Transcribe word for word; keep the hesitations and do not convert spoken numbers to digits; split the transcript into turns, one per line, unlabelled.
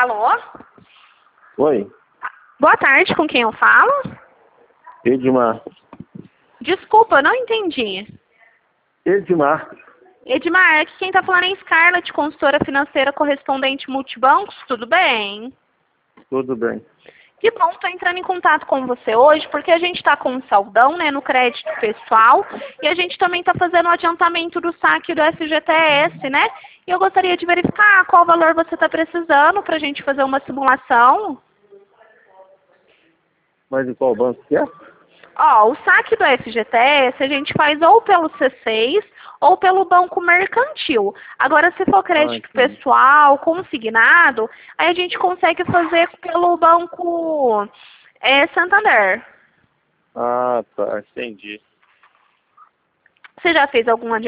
Alô?
Oi,
Boa tarde, com quem eu falo?
Edmar.
Desculpa, eu não entendi.
Edmar,
Edmar, aqui quem tá falando é Scarlett, consultora financeira correspondente multibancos, tudo bem?
tudo bem.
Que bom, estou entrando em contato com você hoje, porque a gente está com um saldão, né, no crédito pessoal, e a gente também está fazendo o adiantamento do saque do F G T S, né? E eu gostaria de verificar qual valor você está precisando para a gente fazer uma simulação.
Mas em qual banco que é?
Ó, o saque do F G T S a gente faz ou pelo C seis ou pelo banco mercantil. Agora, se for crédito
Ah, entendi.
pessoal, consignado, aí a gente consegue fazer pelo banco é, Santander.
Ah, tá, entendi.
Você já fez algum adiantamento?